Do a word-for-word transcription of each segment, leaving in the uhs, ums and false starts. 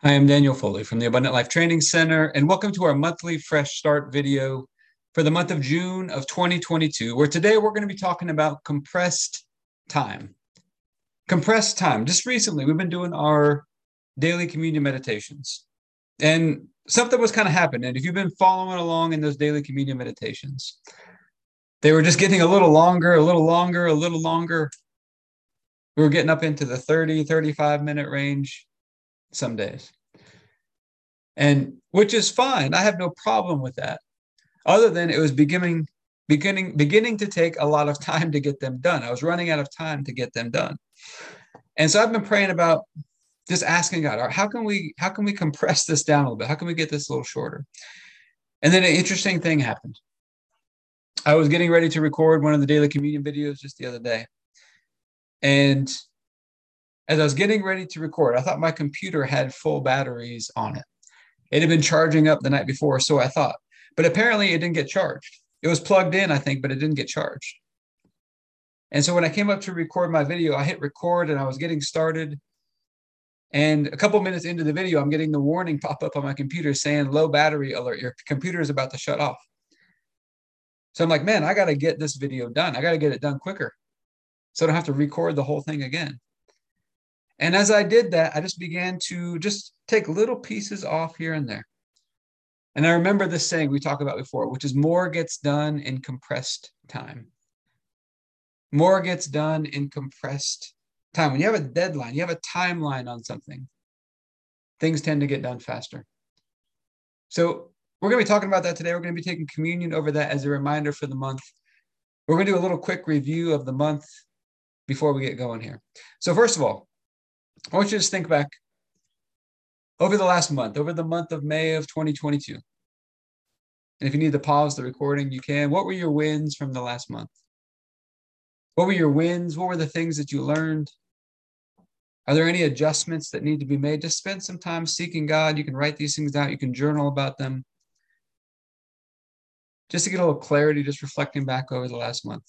I am Daniel Foley from the Abundant Life Training Center, and welcome to our monthly Fresh Start video for the month of June of twenty twenty-two, where today we're going to be talking about compressed time. Compressed time. Just recently, we've been doing our daily communion meditations, and something was kind of happening. If you've been following along in those daily communion meditations, they were just getting a little longer, a little longer, a little longer. We were getting up into the thirty, thirty-five minute range some days. And which is fine. I have no problem with that. Other than it was beginning, beginning, beginning to take a lot of time to get them done. I was running out of time to get them done. And so I've been praying about just asking God, all right, how can we, how can we compress this down a little bit? How can we get this a little shorter? And then an interesting thing happened. I was getting ready to record one of the daily communion videos just the other day. And as I was getting ready to record, I thought my computer had full batteries on it. It had been charging up the night before, so I thought. But apparently it didn't get charged. It was plugged in, I think, but it didn't get charged. And so when I came up to record my video, I hit record and I was getting started. And a couple minutes into the video, I'm getting the warning pop up on my computer saying low battery alert. Your computer is about to shut off. So I'm like, man, I got to get this video done. I got to get it done quicker so I don't have to record the whole thing again. And as I did that, I just began to just take little pieces off here and there. And I remember this saying we talked about before, which is more gets done in compressed time. More gets done in compressed time. When you have a deadline, you have a timeline on something, things tend to get done faster. So we're going to be talking about that today. We're going to be taking communion over that as a reminder for the month. We're going to do a little quick review of the month before we get going here. So first of all, I want you to just think back over the last month, over the month of May of twenty twenty-two. And if you need to pause the recording, you can. What were your wins from the last month? What were your wins? What were the things that you learned? Are there any adjustments that need to be made? Just spend some time seeking God. You can write these things down. You can journal about them. Just to get a little clarity, just reflecting back over the last month.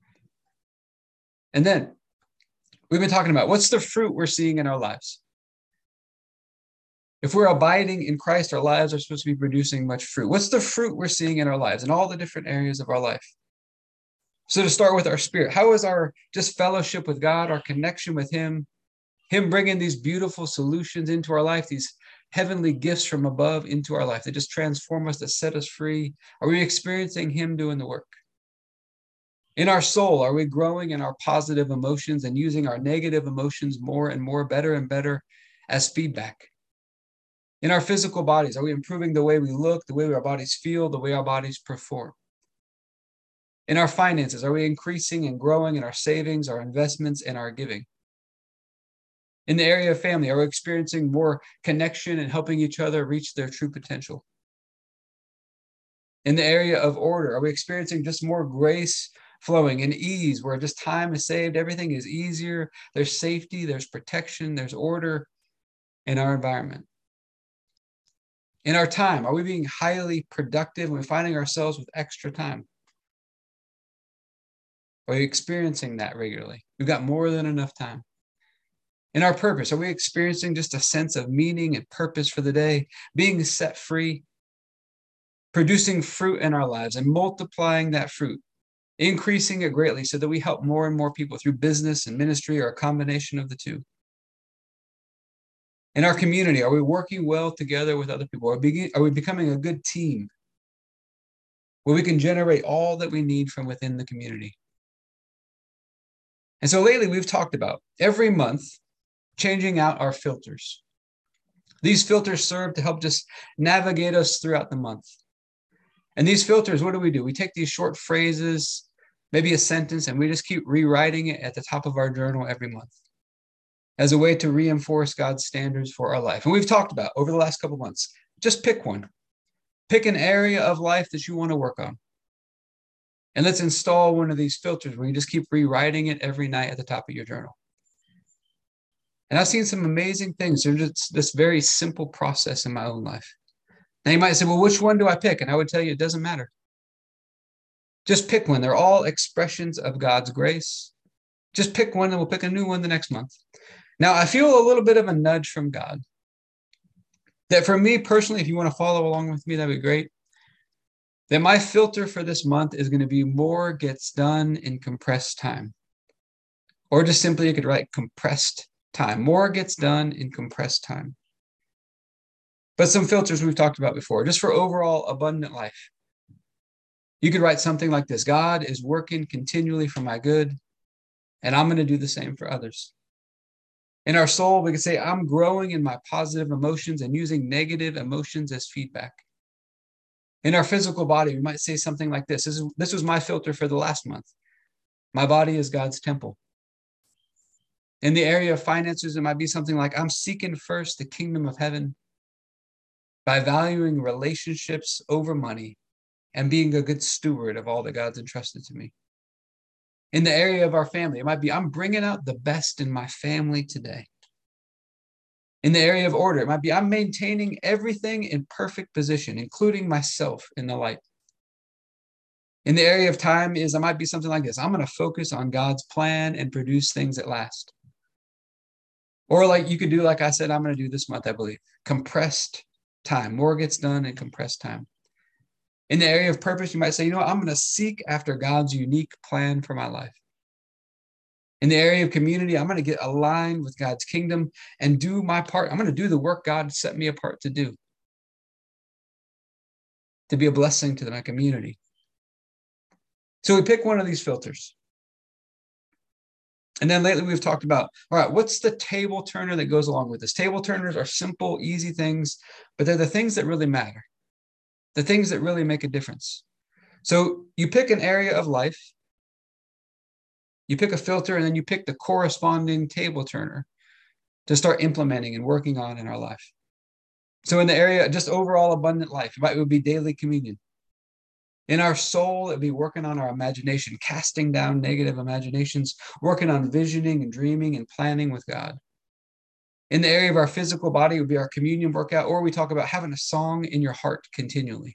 And then we've been talking about what's the fruit we're seeing in our lives. If we're abiding in Christ, our lives are supposed to be producing much fruit. What's the fruit we're seeing in our lives in all the different areas of our life? So to start with our spirit, how is our just fellowship with God, our connection with Him, Him bringing these beautiful solutions into our life, these heavenly gifts from above into our life that just transform us, that set us free? Are we experiencing Him doing the work? In our soul, are we growing in our positive emotions and using our negative emotions more and more, better and better as feedback? In our physical bodies, are we improving the way we look, the way our bodies feel, the way our bodies perform? In our finances, are we increasing and growing in our savings, our investments, and our giving? In the area of family, are we experiencing more connection and helping each other reach their true potential? In the area of order, are we experiencing just more grace flowing and ease, where just time is saved, everything is easier, there's safety, there's protection, there's order in our environment? In our time, are we being highly productive and we're finding ourselves with extra time? Are we experiencing that regularly? We've got more than enough time. In our purpose, are we experiencing just a sense of meaning and purpose for the day, being set free, producing fruit in our lives and multiplying that fruit, increasing it greatly so that we help more and more people through business and ministry or a combination of the two? In our community, are we working well together with other people? Are we, are we becoming a good team where we can generate all that we need from within the community? And so lately we've talked about every month changing out our filters. These filters serve to help just navigate us throughout the month. And these filters, what do we do? We take these short phrases, maybe a sentence, and we just keep rewriting it at the top of our journal every month as a way to reinforce God's standards for our life. And we've talked about over the last couple of months, just pick one. Pick an area of life that you want to work on. And let's install one of these filters where you just keep rewriting it every night at the top of your journal. And I've seen some amazing things. There's just this very simple process in my own life. Now you might say, well, which one do I pick? And I would tell you, it doesn't matter. Just pick one. They're all expressions of God's grace. Just pick one and we'll pick a new one the next month. Now, I feel a little bit of a nudge from God That for me personally, if you want to follow along with me, that'd be great. That my filter for this month is going to be more gets done in compressed time. Or just simply you could write compressed time. More gets done in compressed time. But some filters we've talked about before, just for overall abundant life. You could write something like this: God is working continually for my good, and I'm going to do the same for others. In our soul, we could say, I'm growing in my positive emotions and using negative emotions as feedback. In our physical body, we might say something like this. This, is, this was my filter for the last month. My body is God's temple. In the area of finances, it might be something like, I'm seeking first the kingdom of heaven by valuing relationships over money and being a good steward of all that God's entrusted to me. In the area of our family, it might be, I'm bringing out the best in my family today. In the area of order, it might be, I'm maintaining everything in perfect position, including myself in the light. In the area of time is, it might be something like this: I'm going to focus on God's plan and produce things that last. Or like you could do, like I said, I'm going to do this month, I believe, compressed time. More gets done in compressed time. In the area of purpose, you might say, you know what, I'm going to seek after God's unique plan for my life. In the area of community, I'm going to get aligned with God's kingdom and do my part. I'm going to do the work God set me apart to do, to be a blessing to my community. So we pick one of these filters. And then lately we've talked about, all right, what's the table turner that goes along with this? Table turners are simple, easy things, but they're the things that really matter, the things that really make a difference. So you pick an area of life, you pick a filter, and then you pick the corresponding table turner to start implementing and working on in our life. So in the area, just overall abundant life, it would be daily communion. In our soul, it'd be working on our imagination, casting down negative imaginations, working on visioning and dreaming and planning with God. In the area of our physical body, it would be our communion workout, or we talk about having a song in your heart continually.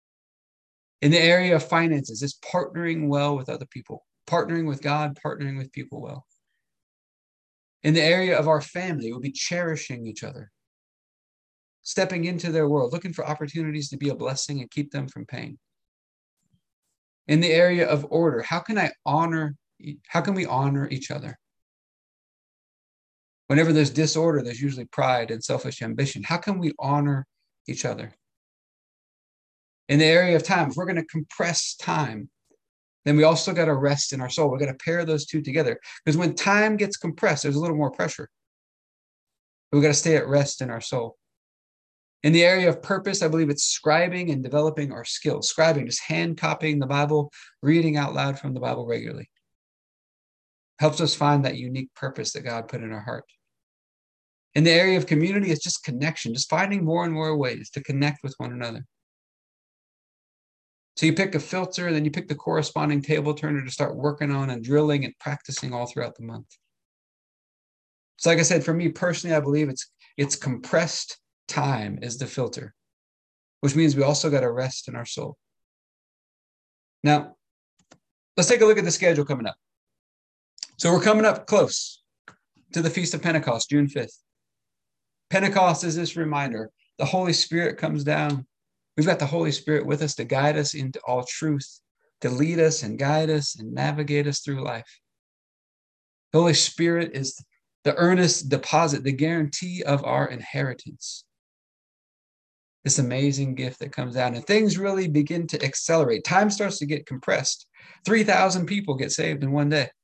In the area of finances, it's partnering well with other people, partnering with God, partnering with people well. In the area of our family, it would be cherishing each other, stepping into their world, looking for opportunities to be a blessing and keep them from pain. In the area of order, how can I honor, how can we honor each other? Whenever there's disorder, there's usually pride and selfish ambition. How can we honor each other? In the area of time, if we're going to compress time, then we also got to rest in our soul. We're going to pair those two together, because when time gets compressed, there's a little more pressure. We've got to stay at rest in our soul. In the area of purpose, I believe it's scribing and developing our skills. Scribing, just hand copying the Bible, reading out loud from the Bible regularly. Helps us find that unique purpose that God put in our heart. In the area of community, it's just connection, just finding more and more ways to connect with one another. So you pick a filter, then you pick the corresponding table turner to start working on and drilling and practicing all throughout the month. So like I said, for me personally, I believe it's it's compressed time is the filter, which means we also got to rest in our soul. Now, let's take a look at the schedule coming up. So we're coming up close to the Feast of Pentecost, June fifth. Pentecost is this reminder. The Holy Spirit comes down. We've got the Holy Spirit with us to guide us into all truth, to lead us and guide us and navigate us through life. The Holy Spirit is the earnest deposit, the guarantee of our inheritance. This amazing gift that comes down, and things really begin to accelerate. Time starts to get compressed. three thousand people get saved in one day.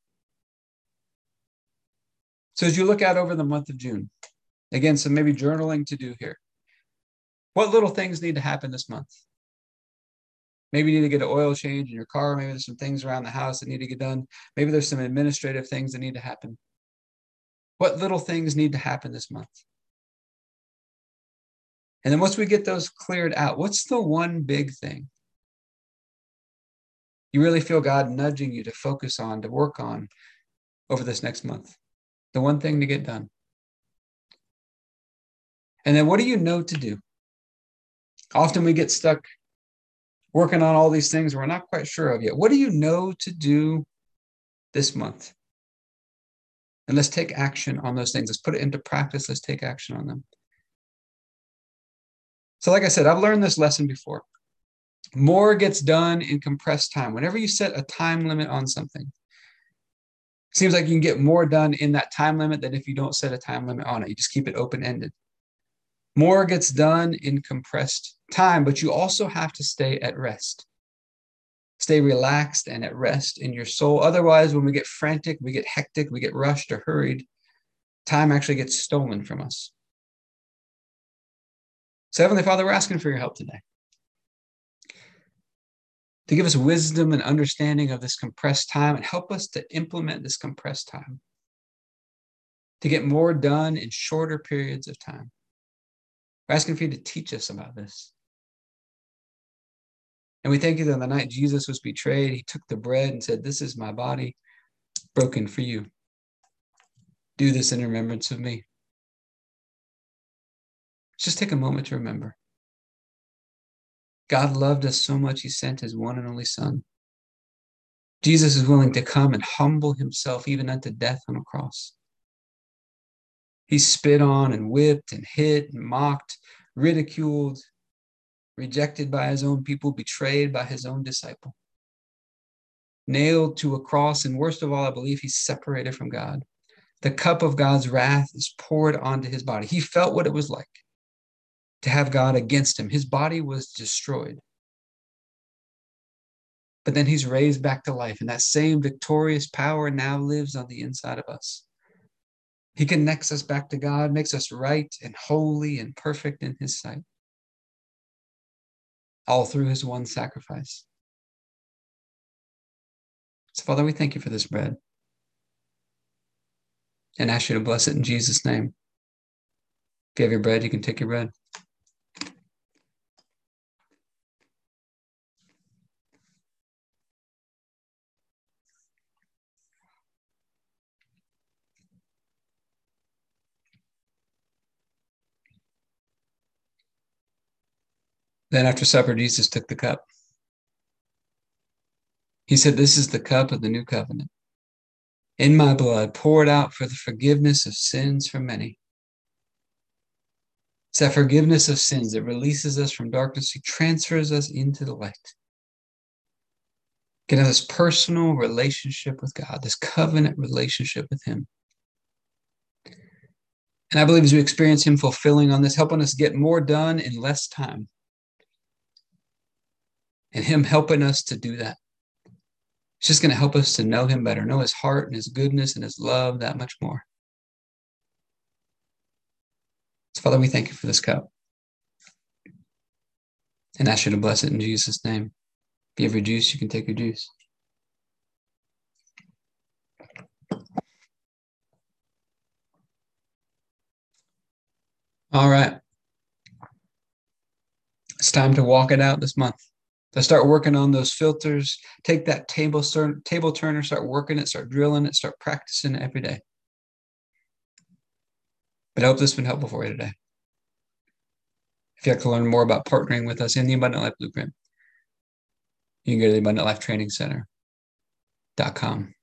So as you look out over the month of June, again, some maybe journaling to do here. What little things need to happen this month? Maybe you need to get an oil change in your car. Maybe there's some things around the house that need to get done. Maybe there's some administrative things that need to happen. What little things need to happen this month? And then once we get those cleared out, what's the one big thing you really feel God nudging you to focus on, to work on over this next month? The one thing to get done. And then what do you know to do? Often we get stuck working on all these things we're not quite sure of yet. What do you know to do this month? And let's take action on those things. Let's put it into practice. Let's take action on them. So like I said, I've learned this lesson before. More gets done in compressed time. Whenever you set a time limit on something, it seems like you can get more done in that time limit than if you don't set a time limit on it. You just keep it open-ended. More gets done in compressed time, but you also have to stay at rest. Stay relaxed and at rest in your soul. Otherwise, when we get frantic, we get hectic, we get rushed or hurried, time actually gets stolen from us. So Heavenly Father, we're asking for your help today to give us wisdom and understanding of this compressed time and help us to implement this compressed time, to get more done in shorter periods of time. We're asking for you to teach us about this. And we thank you that on the night Jesus was betrayed, he took the bread and said, "This is my body broken for you. Do this in remembrance of me." Just take a moment to remember. God loved us so much, he sent his one and only Son. Jesus is willing to come and humble himself even unto death on a cross. He spit on and whipped and hit and mocked, ridiculed, rejected by his own people, betrayed by his own disciple, nailed to a cross, and worst of all, I believe he's separated from God. The cup of God's wrath is poured onto his body. He felt what it was like to have God against him. His body was destroyed. But then he's raised back to life, and that same victorious power now lives on the inside of us. He connects us back to God, makes us right and holy and perfect in his sight, all through his one sacrifice. So, Father, we thank you for this bread and ask you to bless it in Jesus' name. If you have your bread, you can take your bread. Then after supper, Jesus took the cup. He said, "This is the cup of the new covenant, in my blood, poured out for the forgiveness of sins for many." It's that forgiveness of sins that releases us from darkness. He transfers us into the light. Can have this personal relationship with God, this covenant relationship with him. And I believe as we experience him fulfilling on this, helping us get more done in less time, and him helping us to do that, it's just going to help us to know him better, know his heart and his goodness and his love that much more. So, Father, we thank you for this cup and ask you to bless it in Jesus' name. If you have your juice, you can take your juice. All right. It's time to walk it out this month. To start working on those filters. Take that table, table turner, start working it, start drilling it, start practicing it every day. But I hope this has been helpful for you today. If you'd like to learn more about partnering with us in the Abundant Life Blueprint, you can go to the abundant life training center dot com.